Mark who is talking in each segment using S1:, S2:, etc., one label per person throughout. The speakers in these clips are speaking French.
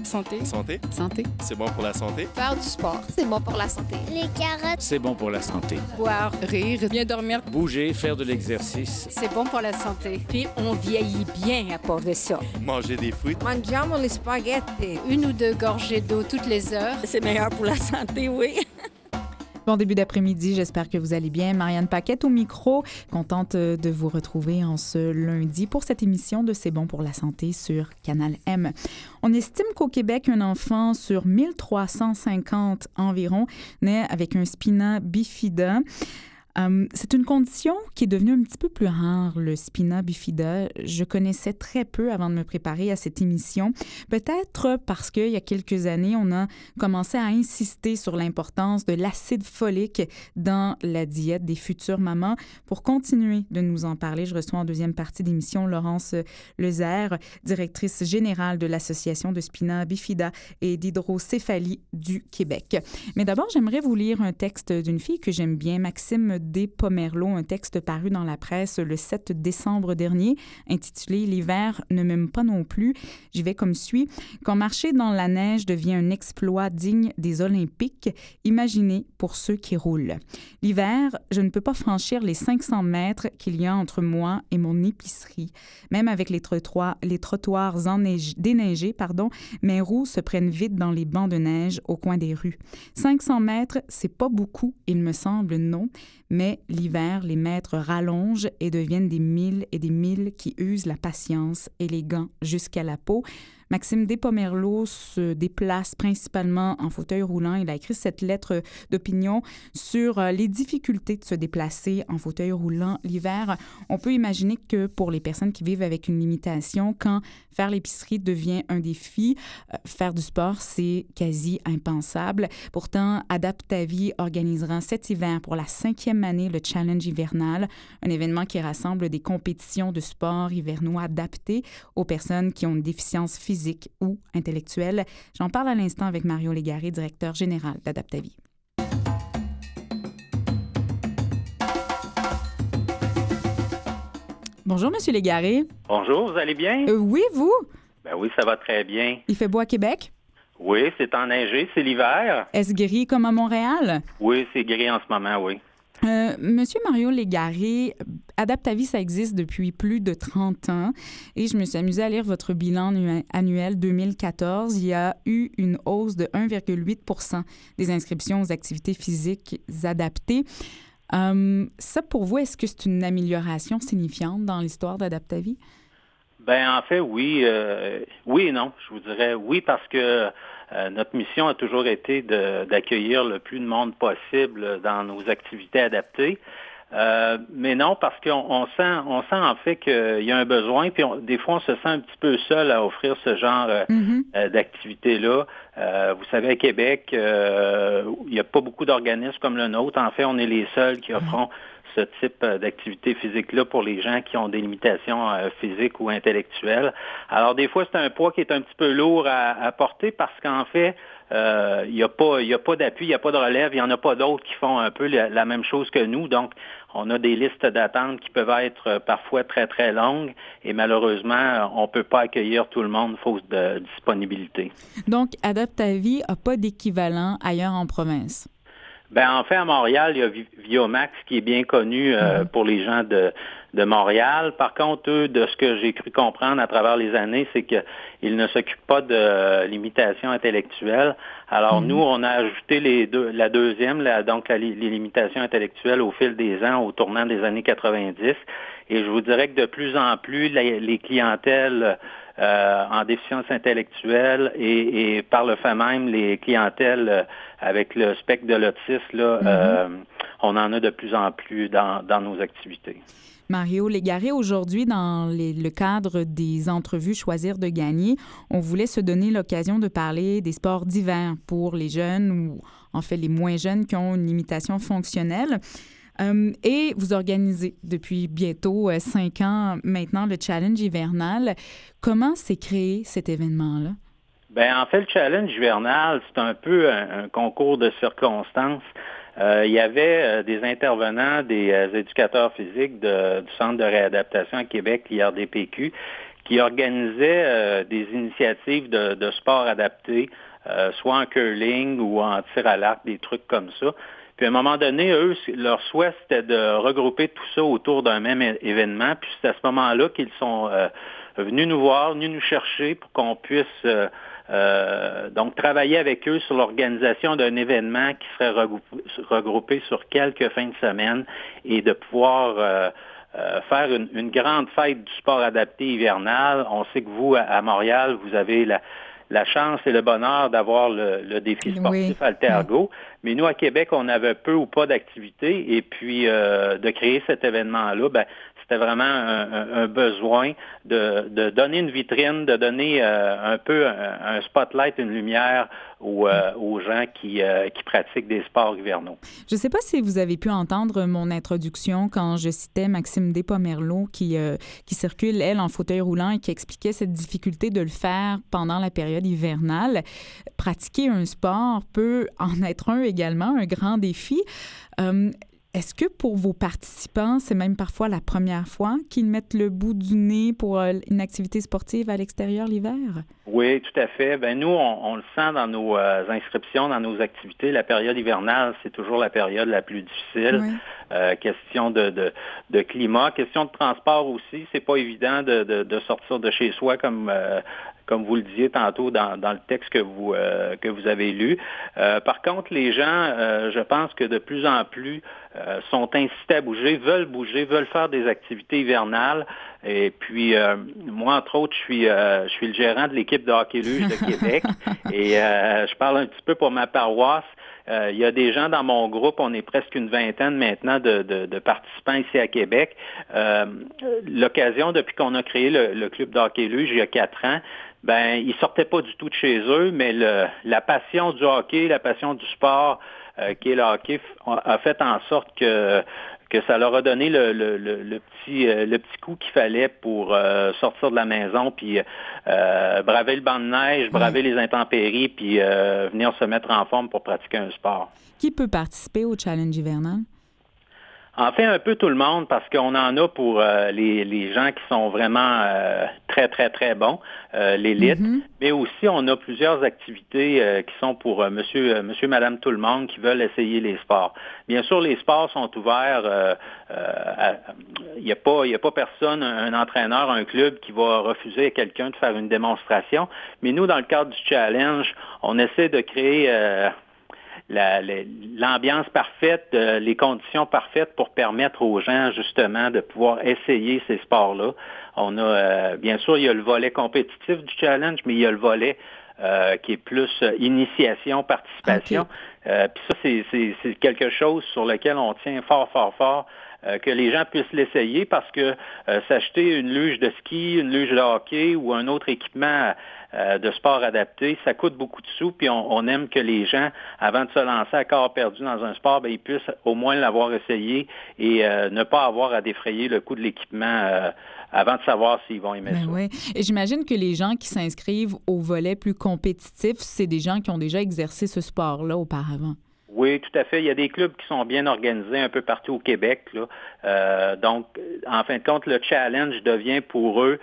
S1: Santé.
S2: Santé.
S1: Santé.
S2: C'est bon pour la santé.
S3: Faire du sport.
S4: C'est bon pour la santé.
S5: Les carottes.
S6: C'est bon pour la santé.
S1: Boire, rire, bien dormir.
S6: Bouger, faire de l'exercice.
S1: C'est bon pour la santé.
S3: Puis on vieillit bien à part de ça.
S2: Manger des fruits.
S4: Mangiamo les spaghettis.
S1: 1 ou 2 gorgées d'eau toutes les heures.
S3: C'est meilleur pour la santé, oui.
S7: Bon début d'après-midi, j'espère que vous allez bien. Marianne Paquette au micro, contente de vous retrouver en ce lundi pour cette émission de C'est bon pour la santé sur Canal M. On estime qu'au Québec, un enfant sur 1350 environ naît avec un spina bifida. C'est une condition qui est devenue un petit peu plus rare, le spina bifida. Je connaissais très peu avant de me préparer à cette émission. Peut-être parce qu'il y a quelques années, on a commencé à insister sur l'importance de l'acide folique dans la diète des futures mamans. Pour continuer de nous en parler, je reçois en deuxième partie d'émission Laurence Lezère, directrice générale de l'Association de spina bifida et d'hydrocéphalie du Québec. Mais d'abord, j'aimerais vous lire un texte d'une fille que j'aime bien, Maxime Despomerleau, un texte paru dans la presse le 7 décembre dernier, intitulé « L'hiver ne m'aime pas non plus ». J'y vais comme suit. « Quand marcher dans la neige devient un exploit digne des Olympiques, imaginez pour ceux qui roulent. L'hiver, je ne peux pas franchir les 500 mètres qu'il y a entre moi et mon épicerie. Même avec les trottoirs déneigés, mes roues se prennent vite dans les bancs de neige au coin des rues. 500 mètres, c'est pas beaucoup, il me semble, non. Mais l'hiver, les mètres rallongent et deviennent des milles et des milles qui usent la patience et les gants jusqu'à la peau. » Maxime Despomerleau se déplace principalement en fauteuil roulant. Il a écrit cette lettre d'opinion sur les difficultés de se déplacer en fauteuil roulant l'hiver. On peut imaginer que pour les personnes qui vivent avec une limitation, quand faire l'épicerie devient un défi, faire du sport, c'est quasi impensable. Pourtant, Adaptavie organisera cet hiver pour la 5e année le Challenge hivernal, un événement qui rassemble des compétitions de sport hivernaux adaptés aux personnes qui ont une déficience physique ou intellectuelle. J'en parle à l'instant avec Mario Légaré, directeur général d'Adaptavie. Bonjour, Monsieur Légaré.
S8: Bonjour, vous allez bien?
S7: Oui, vous?
S8: Ben oui, ça va très bien.
S7: Il fait beau à Québec?
S8: Oui, c'est enneigé, c'est l'hiver.
S7: Est-ce gris comme à Montréal?
S8: Oui, c'est gris en ce moment, oui.
S7: Monsieur Mario Légaré, Adaptavie, ça existe depuis plus de 30 ans et je me suis amusée à lire votre bilan annuel 2014. Il y a eu une hausse de 1,8 % des inscriptions aux activités physiques adaptées. Ça, pour vous, est-ce que c'est une amélioration signifiante dans l'histoire d'Adaptavie?
S8: Ben en fait, oui. Oui et non. Je vous dirais oui parce que notre mission a toujours été d'accueillir le plus de monde possible dans nos activités adaptées. Mais non, parce qu'on sent en fait qu'il y a un besoin, puis des fois on se sent un petit peu seul à offrir ce genre d'activité-là. Vous savez, à Québec, il n'y a pas beaucoup d'organismes comme le nôtre. En fait, on est les seuls qui offront ce type d'activité physique-là pour les gens qui ont des limitations physiques ou intellectuelles. Alors, des fois, c'est un poids qui est un petit peu lourd à porter parce qu'en fait, il n'y a pas d'appui, il n'y a pas de relève, il n'y en a pas d'autres qui font un peu la même chose que nous. Donc, on a des listes d'attente qui peuvent être parfois très, très longues et malheureusement, on ne peut pas accueillir tout le monde faute de disponibilité.
S7: Donc, Adaptavie n'a pas d'équivalent ailleurs en province?
S8: Ben en fait, à Montréal, il y a Viomax qui est bien connu pour les gens de Montréal. Par contre, eux, de ce que j'ai cru comprendre à travers les années, c'est qu'ils ne s'occupent pas de limitations intellectuelles. Alors nous, on a ajouté la deuxième, donc les limitations intellectuelles au fil des ans, au tournant des années 90. Et je vous dirais que de plus en plus, les clientèles en déficience intellectuelle et par le fait même, les clientèles avec le spectre de l'autisme, on en a de plus en plus dans nos activités.
S7: Mario Légaré, aujourd'hui, dans le cadre des entrevues Choisir de gagner, on voulait se donner l'occasion de parler des sports d'hiver pour les jeunes ou en fait les moins jeunes qui ont une limitation fonctionnelle. Et vous organisez depuis bientôt 5 ans maintenant le Challenge hivernal. Comment s'est créé cet événement-là?
S8: Bien, en fait, le Challenge hivernal, c'est un peu un concours de circonstances. Il y avait des intervenants, des éducateurs physiques du Centre de réadaptation à Québec, l'IRDPQ, qui organisait des initiatives de sport adaptés, soit en curling ou en tir à l'arc, des trucs comme ça. Puis à un moment donné, eux, leur souhait, c'était de regrouper tout ça autour d'un même événement. Puis c'est à ce moment-là qu'ils sont venus nous voir, venus nous chercher pour qu'on puisse donc travailler avec eux sur l'organisation d'un événement qui serait regroupé sur quelques fins de semaine et de pouvoir faire une grande fête du sport adapté hivernal. On sait que vous, à Montréal, vous avez la chance et le bonheur d'avoir le défi sportif Altergo. Mais nous, à Québec, on avait peu ou pas d'activités. Et puis, de créer cet événement-là, c'était vraiment un besoin de donner une vitrine, de donner un peu un spotlight, une lumière aux gens qui pratiquent des sports hivernaux.
S7: Je ne sais pas si vous avez pu entendre mon introduction quand je citais Maxime Despomerleau qui circule, elle, en fauteuil roulant et qui expliquait cette difficulté de le faire pendant la période hivernale. Pratiquer un sport peut en être également un grand défi. Est-ce que pour vos participants, c'est même parfois la première fois qu'ils mettent le bout du nez pour une activité sportive à l'extérieur l'hiver?
S8: Oui, tout à fait. Nous, on le sent dans nos inscriptions, dans nos activités. La période hivernale, c'est toujours la période la plus difficile. Oui. Question de climat, question de transport aussi. C'est pas évident de sortir de chez soi comme vous le disiez tantôt dans le texte que vous avez lu. Par contre, les gens, je pense que de plus en plus sont incités à bouger, veulent faire des activités hivernales. Et puis, moi, entre autres, je suis le gérant de l'équipe de hockey-luge de Québec. Et je parle un petit peu pour ma paroisse. Il y a des gens dans mon groupe, on est presque une vingtaine maintenant de participants ici à Québec. L'occasion, depuis qu'on a créé le club de hockey-luge il y a 4 ans, ils sortaient pas du tout de chez eux, mais la passion du hockey, la passion du sport qui est le hockey a fait en sorte que ça leur a donné le petit coup qu'il fallait pour sortir de la maison, puis braver le banc de neige, braver les intempéries, puis venir se mettre en forme pour pratiquer un sport.
S7: Qui peut participer au challenge hivernal?
S8: En fait, un peu tout le monde, parce qu'on en a pour les gens qui sont vraiment très, très, très bons, l'élite, mais aussi on a plusieurs activités qui sont pour monsieur, madame, tout le monde qui veulent essayer les sports. Bien sûr, les sports sont ouverts. Il n'y a pas personne, un entraîneur, un club qui va refuser à quelqu'un de faire une démonstration. Mais nous, dans le cadre du challenge, on essaie de créer l'ambiance parfaite, les conditions parfaites pour permettre aux gens justement de pouvoir essayer ces sports-là. On a, bien sûr, il y a le volet compétitif du challenge, mais il y a le volet qui est plus initiation, participation. Okay. Puis ça, c'est quelque chose sur lequel on tient fort, fort, fort, que les gens puissent l'essayer parce que s'acheter une luge de ski, une luge de hockey ou un autre équipement de sport adapté, ça coûte beaucoup de sous, puis on aime que les gens, avant de se lancer à corps perdu dans un sport, ils puissent au moins l'avoir essayé et ne pas avoir à défrayer le coût de l'équipement avant de savoir s'ils vont aimer ça.
S7: Oui. Et j'imagine que les gens qui s'inscrivent au volet plus compétitif, c'est des gens qui ont déjà exercé ce sport-là auparavant.
S8: Oui, tout à fait. Il y a des clubs qui sont bien organisés un peu partout au Québec, là. Donc, en fin de compte, le challenge devient pour eux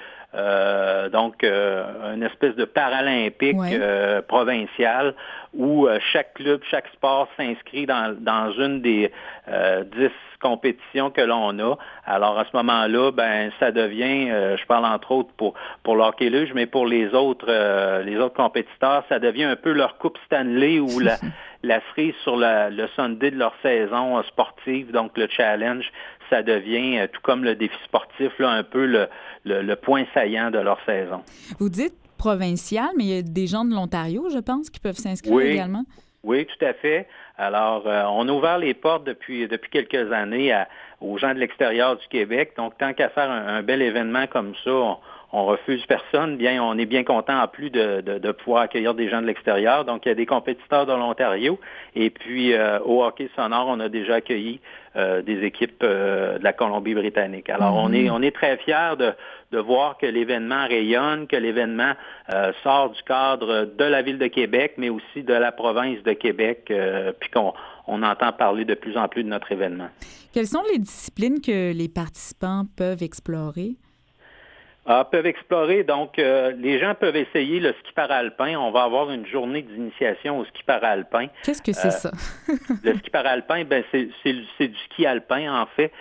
S8: une espèce de paralympique provincial où chaque club, chaque sport s'inscrit dans une des 10 compétitions que l'on a. Alors, à ce moment-là, ça devient, je parle entre autres pour l'hockey-luge, mais pour les autres compétiteurs, ça devient un peu leur Coupe Stanley ou la cerise sur le Sunday de leur saison sportive. Donc, le challenge, ça devient, tout comme le défi sportif, là, un peu le point saillant de leur saison.
S7: Vous dites provincial, mais il y a des gens de l'Ontario, je pense, qui peuvent s'inscrire également? Oui,
S8: tout à fait. Alors, on a ouvert les portes depuis quelques années aux gens de l'extérieur du Québec. Donc, tant qu'à faire un bel événement comme ça, on refuse personne. On est bien content en plus de pouvoir accueillir des gens de l'extérieur. Donc, il y a des compétiteurs de l'Ontario. Et puis, au hockey sonore, on a déjà accueilli des équipes de la Colombie-Britannique. Alors, on est très fiers de voir que l'événement rayonne, que l'événement sort du cadre de la Ville de Québec, mais aussi de la province de Québec, puis qu'on entend parler de plus en plus de notre événement.
S7: Quelles sont les disciplines que les participants peuvent explorer?
S8: Peuvent explorer. Donc, les gens peuvent essayer le ski paralpin. On va avoir une journée d'initiation au ski paralpin.
S7: Qu'est-ce que c'est ça?
S8: Le ski paralpin, c'est du ski alpin, en fait.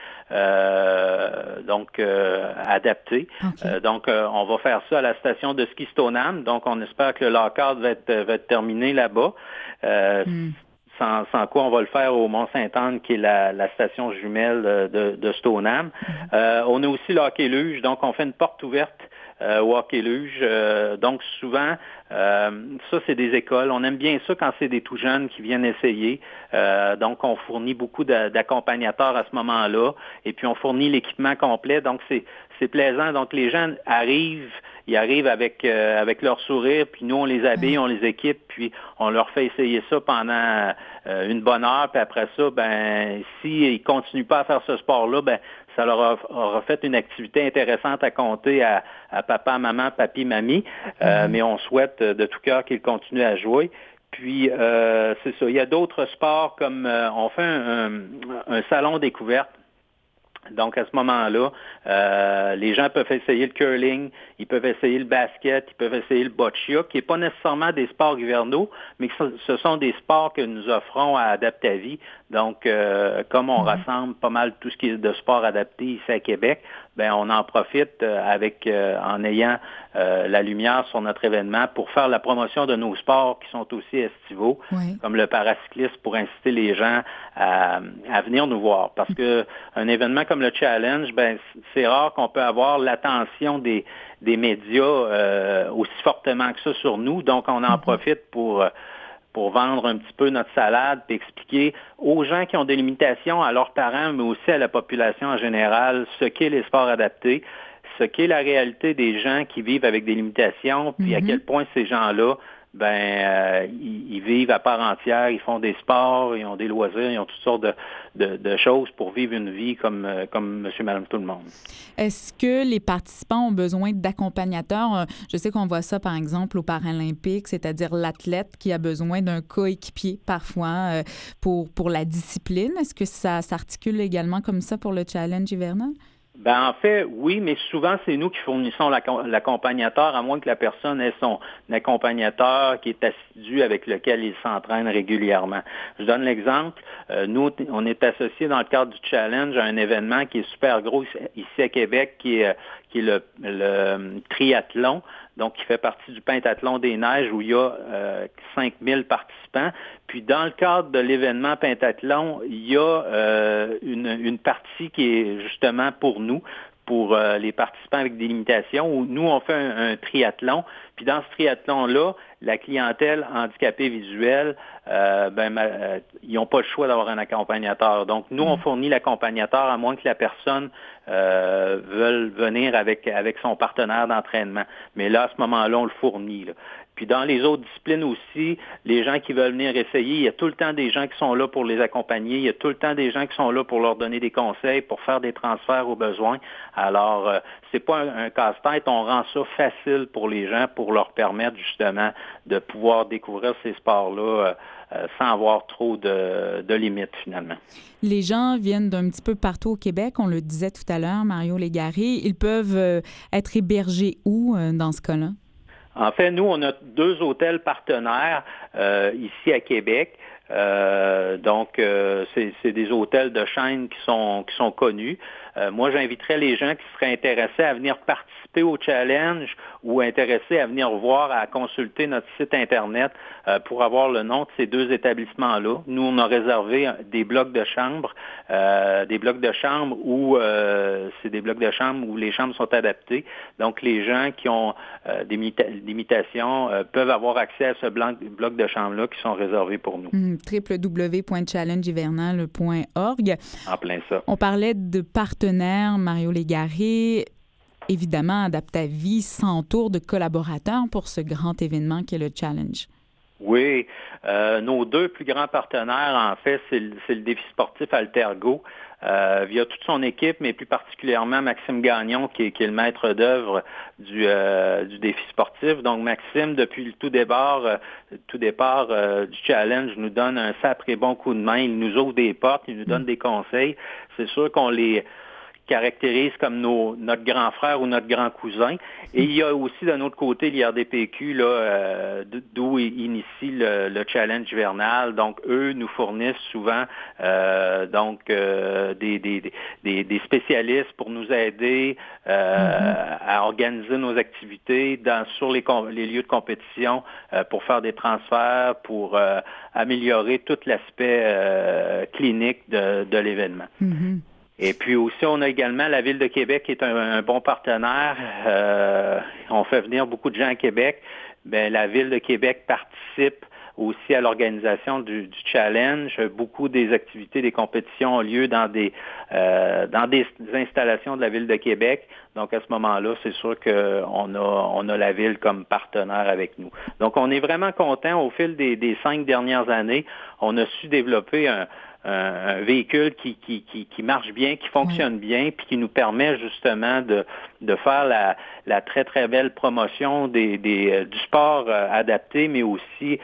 S8: Adapté. Okay. On va faire ça à la station de ski Stoneham. Donc, on espère que le lock-out va être terminé là-bas. Sans quoi on va le faire au Mont-Sainte-Anne, qui est la station jumelle de Stoneham. On a aussi le hockey-luge, donc on fait une porte ouverte au hockey-luge. Donc souvent, ça c'est des écoles. On aime bien ça quand c'est des tout jeunes qui viennent essayer. Donc on fournit beaucoup d'accompagnateurs à ce moment-là. Et puis on fournit l'équipement complet. Donc c'est plaisant. Donc les gens ils arrivent avec leur sourire, puis nous, on les habille, on les équipe, puis on leur fait essayer ça pendant une bonne heure, puis après ça, s'ils ne continuent pas à faire ce sport-là, ça leur aura fait une activité intéressante à compter à papa, maman, papi, mamie, mais on souhaite de tout cœur qu'ils continuent à jouer. Puis, c'est ça. Il y a d'autres sports comme on fait un salon découverte. Donc, à ce moment-là, les gens peuvent essayer le curling, ils peuvent essayer le basket, ils peuvent essayer le boccia, qui n'est pas nécessairement des sports hivernaux, mais ce sont des sports que nous offrons à Adaptavie. Donc, comme on rassemble pas mal tout ce qui est de sport adapté ici à Québec, on en profite en ayant la lumière sur notre événement pour faire la promotion de nos sports qui sont aussi estivaux, comme le paracyclisme, pour inciter les gens à venir nous voir. Parce que un événement comme le Challenge, c'est rare qu'on peut avoir l'attention des médias aussi fortement que ça sur nous. Donc, on en profite pour vendre un petit peu notre salade et expliquer aux gens qui ont des limitations, à leurs parents, mais aussi à la population en général, ce qu'est les sports adaptés, ce qu'est la réalité des gens qui vivent avec des limitations, puis à quel point ces gens-là, ils vivent à part entière, ils font des sports, ils ont des loisirs, ils ont toutes sortes de choses pour vivre une vie comme monsieur, madame, tout le monde.
S7: Est-ce que les participants ont besoin d'accompagnateurs? Je sais qu'on voit ça, par exemple, aux Paralympiques, c'est-à-dire l'athlète qui a besoin d'un coéquipier parfois pour la discipline. Est-ce que ça s'articule également comme ça pour le challenge hivernal?
S8: En fait, oui, mais souvent, c'est nous qui fournissons l'accompagnateur, à moins que la personne ait son accompagnateur qui est assidu avec lequel il s'entraîne régulièrement. Je donne l'exemple. Nous, on est associés dans le cadre du challenge à un événement qui est super gros ici à Québec, qui est le triathlon, donc qui fait partie du pentathlon des neiges où il y a 5000 participants. Puis dans le cadre de l'événement pentathlon, il y a une partie qui est justement pour nous, pour les participants avec des limitations, où nous, on fait un triathlon. Puis dans ce triathlon-là, la clientèle handicapée visuelle, ils n'ont pas le choix d'avoir un accompagnateur. Donc, nous, on fournit l'accompagnateur à moins que la personne veuille venir avec son partenaire d'entraînement. Mais là, à ce moment-là, on le fournit, là. Puis dans les autres disciplines aussi, les gens qui veulent venir essayer, il y a tout le temps des gens qui sont là pour les accompagner, il y a tout le temps des gens qui sont là pour leur donner des conseils, pour faire des transferts aux besoins. Alors, c'est pas un casse-tête, on rend ça facile pour les gens pour leur permettre justement de pouvoir découvrir ces sports-là sans avoir trop de limites finalement.
S7: Les gens viennent d'un petit peu partout au Québec, on le disait tout à l'heure, Mario Légaré. Ils peuvent être hébergés où dans ce cas-là?
S8: En fait, nous, on a 2 hôtels partenaires ici à Québec. C'est des hôtels de chaîne qui sont connus. Moi, j'inviterais les gens qui seraient intéressés à venir participer au challenge ou intéressés à venir voir, à consulter notre site Internet pour avoir le nom de ces 2 établissements-là. Nous, on a réservé des blocs de chambres, où c'est des blocs de chambres où les chambres sont adaptées. Donc, les gens qui ont des limitations peuvent avoir accès à ce bloc de chambres-là qui sont réservés pour nous.
S7: www.challengehivernal.org.
S8: En plein ça.
S7: On parlait de partenaires, Mario Légaré. Évidemment, Adaptavie s'entoure de collaborateurs pour ce grand événement qu'est le Challenge.
S8: Oui. Nos 2 plus grands partenaires, en fait, c'est le défi sportif Altergo, via toute son équipe, mais plus particulièrement Maxime Gagnon, qui est le maître d'œuvre du défi sportif. Donc, Maxime, depuis le tout départ du challenge, nous donne un sacré bon coup de main. Il nous ouvre des portes, il nous donne des conseils. C'est sûr qu'on les caractérisent comme notre grand frère ou notre grand cousin. Et il y a aussi d'un autre côté l'IRDPQ, là, d'où initie le challenge hivernal. Donc, eux nous fournissent souvent des spécialistes pour nous aider à organiser nos activités sur les lieux de compétition pour faire des transferts, pour améliorer tout l'aspect clinique de l'événement. Mm-hmm. Et puis aussi, on a également la Ville de Québec qui est un bon partenaire. On fait venir beaucoup de gens à Québec. Bien, la Ville de Québec participe aussi à l'organisation du challenge. Beaucoup des activités, des compétitions ont lieu dans des installations de la Ville de Québec. Donc, à ce moment-là, c'est sûr qu'on a la Ville comme partenaire avec nous. Donc, on est vraiment content. Au fil des 5 dernières années, on a su développer un véhicule qui marche bien, qui fonctionne bien, puis qui nous permet justement de faire la très, très belle promotion du sport adapté, mais aussi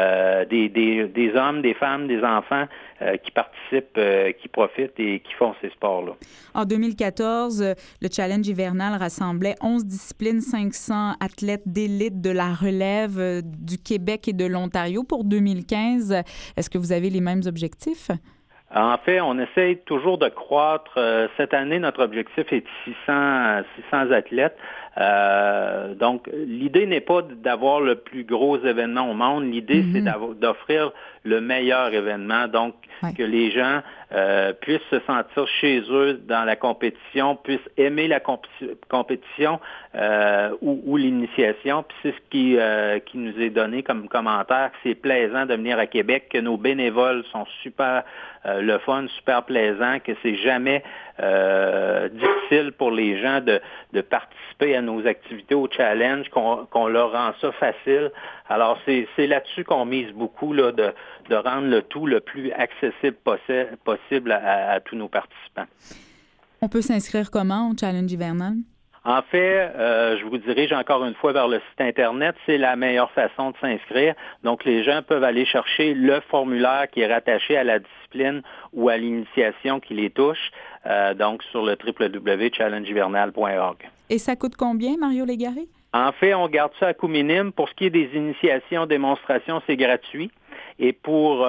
S8: des hommes, des femmes, des enfants qui participent, qui profitent et qui font ces sports-là.
S7: En 2014, le Challenge hivernal rassemblait 11 disciplines, 500 athlètes d'élite de la relève du Québec et de l'Ontario. Pour 2015, est-ce que vous avez les mêmes objectifs?
S8: En fait, on essaye toujours de croître. Cette année, notre objectif est de 600 athlètes. Donc, l'idée n'est pas d'avoir le plus gros événement au monde. L'idée, c'est d'offrir le meilleur événement. Donc, que les gens puissent se sentir chez eux dans la compétition, puissent aimer la compétition ou l'initiation. Puis c'est ce qui nous est donné comme commentaire, que c'est plaisant de venir à Québec, que nos bénévoles sont super le fun, super plaisant, que c'est jamais difficile pour les gens de participer à nos activités au challenge, qu'on leur rend ça facile. Alors, c'est là-dessus qu'on mise beaucoup, là, de rendre le tout le plus accessible possible à tous nos participants.
S7: On peut s'inscrire comment au challenge hivernal?
S8: En fait, je vous dirige encore une fois vers le site Internet. C'est la meilleure façon de s'inscrire. Donc, les gens peuvent aller chercher le formulaire qui est rattaché à la discipline ou à l'initiation qui les touche, donc sur le www.challengehivernal.org. Et
S7: ça coûte combien, Mario Légaré?
S8: En fait, on garde ça à coût minime. Pour ce qui est des initiations, démonstrations, c'est gratuit. Et pour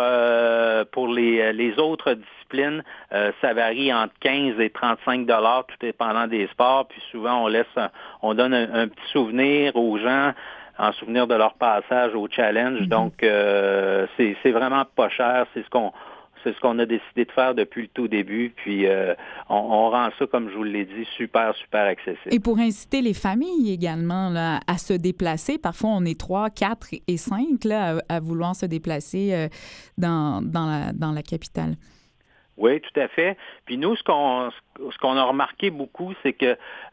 S8: les autres disciplines, ça varie entre 15 et 35 $, tout dépendant des sports. Puis souvent, on donne un petit souvenir aux gens en souvenir de leur passage au challenge. Donc, c'est vraiment pas cher. C'est ce qu'on a décidé de faire depuis le tout début. Puis, on rend ça, comme je vous l'ai dit, super, super accessible.
S7: Et pour inciter les familles également là, à se déplacer, parfois on est 3, 4 et 5 là, à vouloir se déplacer dans la capitale.
S8: Oui, tout à fait. Puis nous, ce qu'on a remarqué beaucoup, c'est que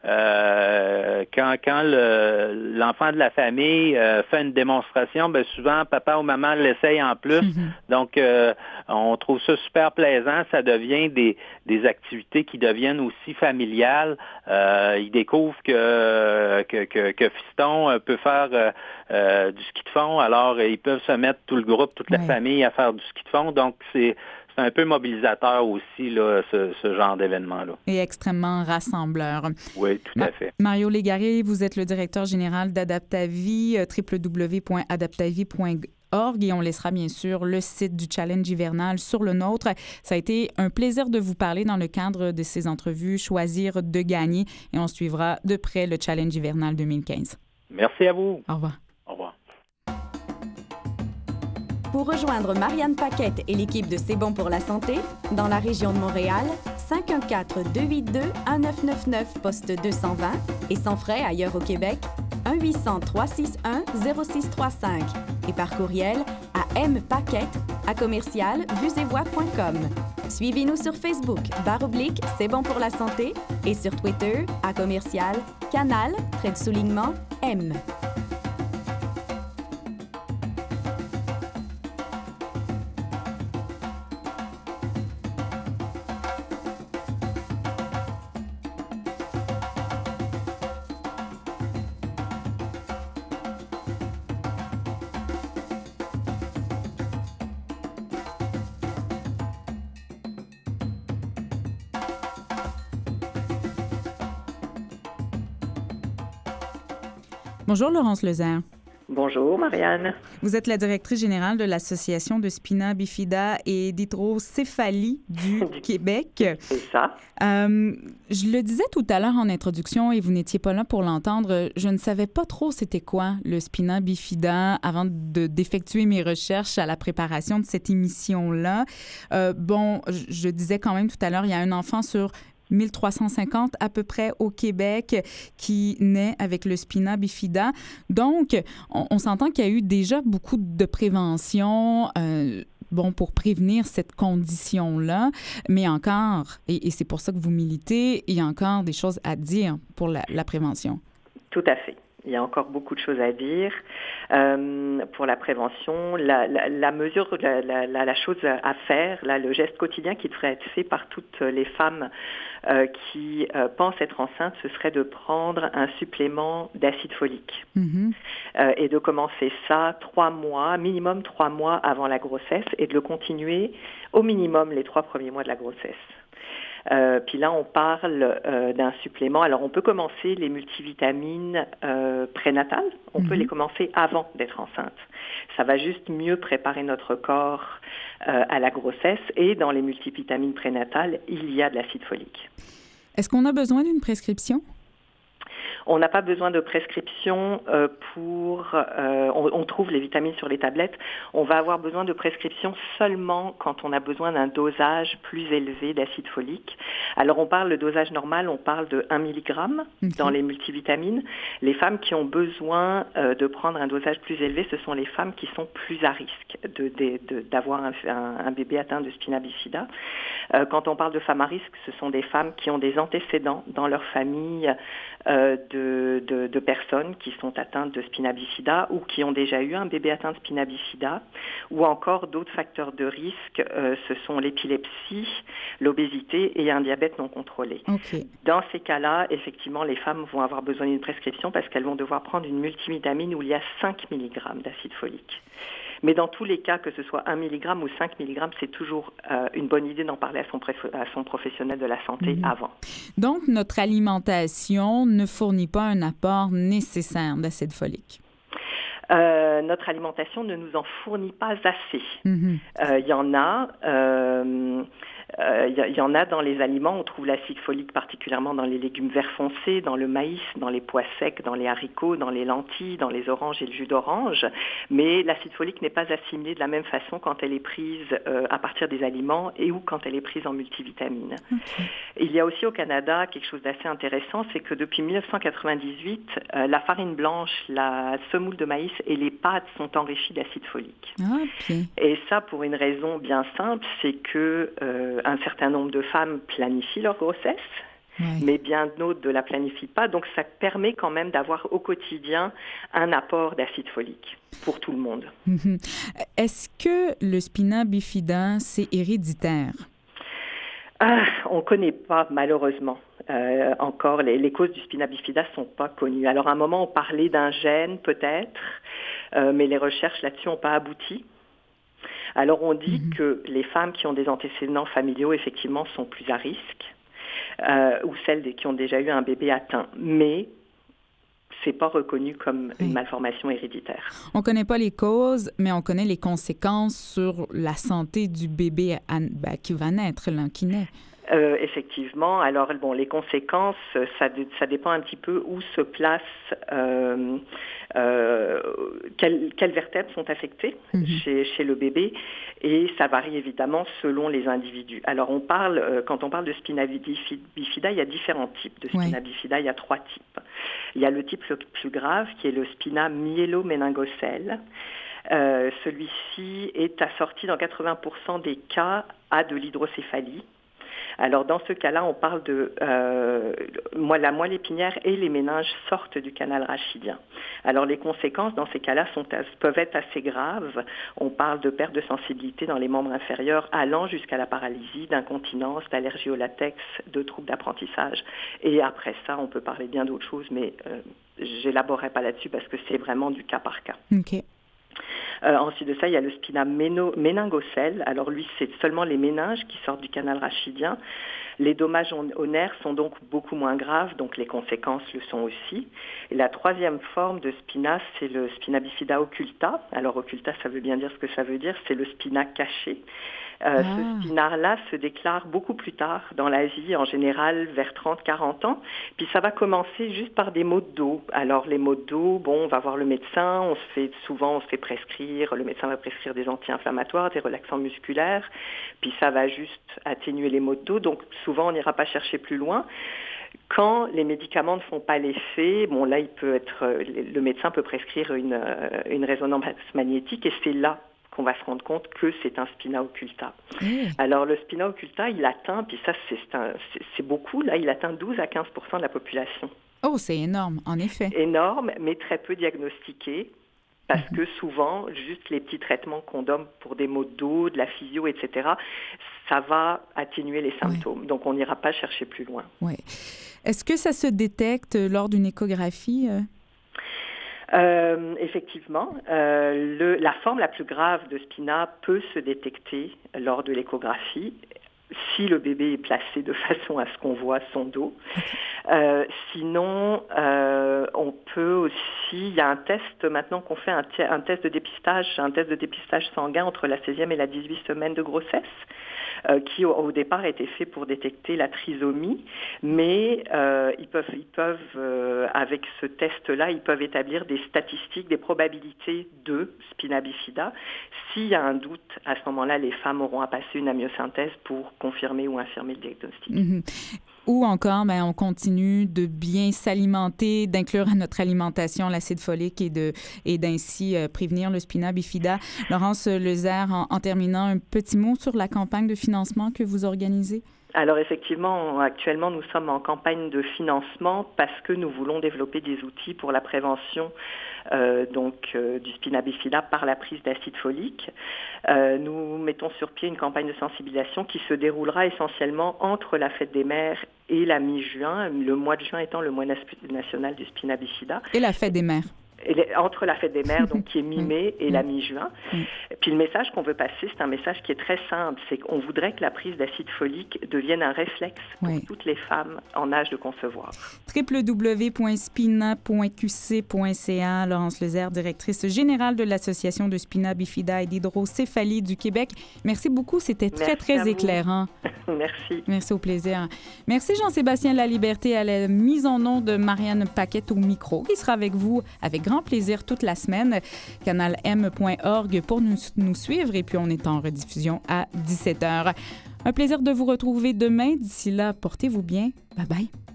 S8: quand l'enfant de la famille fait une démonstration, bien souvent, papa ou maman l'essaye en plus. Donc, on trouve ça super plaisant. Ça devient des activités qui deviennent aussi familiales. Ils découvrent que Fiston peut faire du ski de fond. Alors, ils peuvent se mettre tout le groupe, toute la famille à faire du ski de fond. Donc, c'est un peu mobilisateur aussi, là, ce genre d'événement-là.
S7: Et extrêmement rassembleur.
S8: Oui, tout à fait.
S7: Mario Légaré, vous êtes le directeur général d'Adaptavie, www.adaptavie.org, et on laissera bien sûr le site du Challenge hivernal sur le nôtre. Ça a été un plaisir de vous parler dans le cadre de ces entrevues Choisir de gagner, et on suivra de près le Challenge hivernal 2015.
S8: Merci à vous.
S7: Au revoir.
S8: Au revoir.
S5: Pour rejoindre Marianne Paquette et l'équipe de C'est bon pour la santé, dans la région de Montréal, 514-282-1999, poste 220, et sans frais ailleurs au Québec, 1-800-361-0635, et par courriel à mpaquette@vuesetvoix.com. Suivez-nous sur Facebook, /C'est bon pour la santé, et sur Twitter, @Canal_M.
S7: Bonjour, Laurence Lezère.
S9: Bonjour, Marianne.
S7: Vous êtes la directrice générale de l'Association de spina bifida et d'hydrocéphalie du Québec.
S9: C'est ça.
S7: Je le disais tout à l'heure en introduction et vous n'étiez pas là pour l'entendre. Je ne savais pas trop c'était quoi le spina bifida avant d'effectuer mes recherches à la préparation de cette émission-là. Je disais quand même tout à l'heure, il y a un enfant sur 1350 à peu près au Québec qui naît avec le spina bifida. Donc, on s'entend qu'il y a eu déjà beaucoup de prévention pour prévenir cette condition-là, mais encore, et c'est pour ça que vous militez, il y a encore des choses à dire pour la prévention.
S9: Tout à fait. Il y a encore beaucoup de choses à dire pour la prévention. La mesure, la chose à faire, le geste quotidien qui devrait être fait par toutes les femmes qui pensent être enceintes, ce serait de prendre un supplément d'acide folique et de commencer ça minimum 3 mois avant la grossesse et de le continuer au minimum les 3 premiers mois de la grossesse. Puis là, on parle d'un supplément. Alors, on peut commencer les multivitamines prénatales. On peut les commencer avant d'être enceinte. Ça va juste mieux préparer notre corps à la grossesse. Et dans les multivitamines prénatales, il y a de l'acide folique.
S7: Est-ce qu'on a besoin d'une prescription?
S9: On n'a pas besoin de prescription on trouve les vitamines sur les tablettes. On va avoir besoin de prescription seulement quand on a besoin d'un dosage plus élevé d'acide folique. Alors on parle de dosage normal, on parle de 1 mg dans les multivitamines. Les femmes qui ont besoin de prendre un dosage plus élevé, ce sont les femmes qui sont plus à risque d'avoir un bébé atteint de spina bifida. Quand on parle de femmes à risque, ce sont des femmes qui ont des antécédents dans leur famille de personnes qui sont atteintes de spina bifida ou qui ont déjà eu un bébé atteint de spina bifida, ou encore d'autres facteurs de risque, ce sont l'épilepsie, l'obésité et un diabète non contrôlé.
S7: Okay.
S9: Dans ces cas-là, effectivement, les femmes vont avoir besoin d'une prescription parce qu'elles vont devoir prendre une multivitamine où il y a 5 mg d'acide folique. Mais dans tous les cas, que ce soit 1 mg ou 5 mg, c'est toujours une bonne idée d'en parler à son professionnel de la santé avant.
S7: Donc, notre alimentation ne fournit pas un apport nécessaire d'acide folique?
S9: Notre alimentation ne nous en fournit pas assez. Il y en a... Il y en a dans les aliments, on trouve l'acide folique particulièrement dans les légumes verts foncés, dans le maïs, dans les pois secs, dans les haricots, dans les lentilles, dans les oranges et le jus d'orange. Mais l'acide folique n'est pas assimilée de la même façon quand elle est prise à partir des aliments ou quand elle est prise en multivitamines. Okay. Il y a aussi au Canada quelque chose d'assez intéressant, c'est que depuis 1998, la farine blanche, la semoule de maïs et les pâtes sont enrichies d'acide folique.
S7: Okay.
S9: Et ça pour une raison bien simple, c'est que un certain nombre de femmes planifient leur grossesse, mais bien d'autres ne la planifient pas. Donc, ça permet quand même d'avoir au quotidien un apport d'acide folique pour tout le monde.
S7: Est-ce que le spina bifida, c'est héréditaire?
S9: On ne connaît pas, malheureusement. Encore, les causes du spina bifida ne sont pas connues. Alors, à un moment, on parlait d'un gène, peut-être, mais les recherches là-dessus n'ont pas abouti. Alors, on dit que les femmes qui ont des antécédents familiaux, effectivement, sont plus à risque, ou celles qui ont déjà eu un bébé atteint. Mais ce n'est pas reconnu comme une malformation héréditaire.
S7: On ne connaît pas les causes, mais on connaît les conséquences sur la santé du bébé qui va naître, qui naît.
S9: Effectivement. Alors, les conséquences, ça dépend un petit peu où se place, quelles vertèbres sont affectées chez le bébé, et ça varie évidemment selon les individus. Alors, quand on parle de spina bifida, il y a différents types de spina bifida. Il y a 3 types. Il y a le type le plus grave, qui est le spina myélo-méningocèle. Celui-ci est assorti dans 80% des cas à de l'hydrocéphalie. Alors, dans ce cas-là, on parle de... la moelle épinière et les méninges sortent du canal rachidien. Alors, les conséquences, dans ces cas-là, peuvent être assez graves. On parle de perte de sensibilité dans les membres inférieurs allant jusqu'à la paralysie, d'incontinence, d'allergie au latex, de troubles d'apprentissage. Et après ça, on peut parler bien d'autres choses, mais j'élaborerai pas là-dessus parce que c'est vraiment du cas par cas.
S7: OK.
S9: Ensuite de ça, il y a le spina méningocèle. Alors lui, c'est seulement les méninges qui sortent du canal rachidien. Les dommages aux nerfs sont donc beaucoup moins graves, donc les conséquences le sont aussi. Et la troisième forme de spina, c'est le spina bifida occulta. Alors occulta, ça veut bien dire ce que ça veut dire, c'est le spina caché. Ce spina-là se déclare beaucoup plus tard dans la vie, en général vers 30-40 ans. Puis ça va commencer juste par des maux de dos. Alors les maux de dos, on va voir le médecin, on se fait prescrire, le médecin va prescrire des anti-inflammatoires, des relaxants musculaires, puis ça va juste atténuer les maux de dos. Donc souvent on n'ira pas chercher plus loin. Quand les médicaments ne font pas l'effet, là le médecin peut prescrire une résonance magnétique et c'est là qu'on va se rendre compte que c'est un spina occulta. Alors le spina occulta, il atteint, puis ça c'est beaucoup, là il atteint 12 à 15% de la population.
S7: Oh, c'est énorme, en effet.
S9: Énorme, mais très peu diagnostiqué, parce que souvent, juste les petits traitements qu'on donne pour des maux de dos, de la physio, etc., ça va atténuer les symptômes. Ouais. Donc on n'ira pas chercher plus loin.
S7: Ouais. Est-ce que ça se détecte lors d'une échographie
S9: Effectivement, la forme la plus grave de spina peut se détecter lors de l'échographie si le bébé est placé de façon à ce qu'on voit son dos. Sinon, on peut aussi, il y a un test maintenant qu'on fait, un test de dépistage sanguin entre la 16e et la 18e semaine de grossesse, qui au départ a été fait pour détecter la trisomie, mais ils peuvent avec ce test-là, ils peuvent établir des statistiques, des probabilités de spina bifida. S'il y a un doute, à ce moment-là, les femmes auront à passer une amniosynthèse pour confirmer ou infirmer le diagnostic.
S7: Mm-hmm. Ou encore, on continue de bien s'alimenter, d'inclure à notre alimentation l'acide folique et d'ainsi prévenir le spina bifida. Laurence Lezère, en terminant, un petit mot sur la campagne de financement que vous organisez?
S9: Alors effectivement, actuellement, nous sommes en campagne de financement parce que nous voulons développer des outils pour la prévention du spina bifida par la prise d'acide folique. Nous mettons sur pied une campagne de sensibilisation qui se déroulera essentiellement entre la fête des mères et la mi-juin, le mois de juin étant le mois national du spina bifida.
S7: Et la fête des mères.
S9: Entre la fête des mères, donc qui est mi-mai, et la mi-juin. Puis le message qu'on veut passer, c'est un message qui est très simple, c'est qu'on voudrait que la prise d'acide folique devienne un réflexe pour toutes les femmes en âge de concevoir.
S7: www.spina.qc.ca. Laurence Lezère, directrice générale de l'Association de spina bifida et d'hydrocéphalie du Québec. Merci beaucoup, c'était très éclairant.
S9: Merci.
S7: Merci, au plaisir. Merci Jean-Sébastien Laliberté à la mise en onde de Marianne Paquette au micro, qui sera avec vous avec grand plaisir toute la semaine. canalm.org pour nous suivre et puis on est en rediffusion à 17h. Un plaisir de vous retrouver demain. D'ici là, portez-vous bien. Bye bye.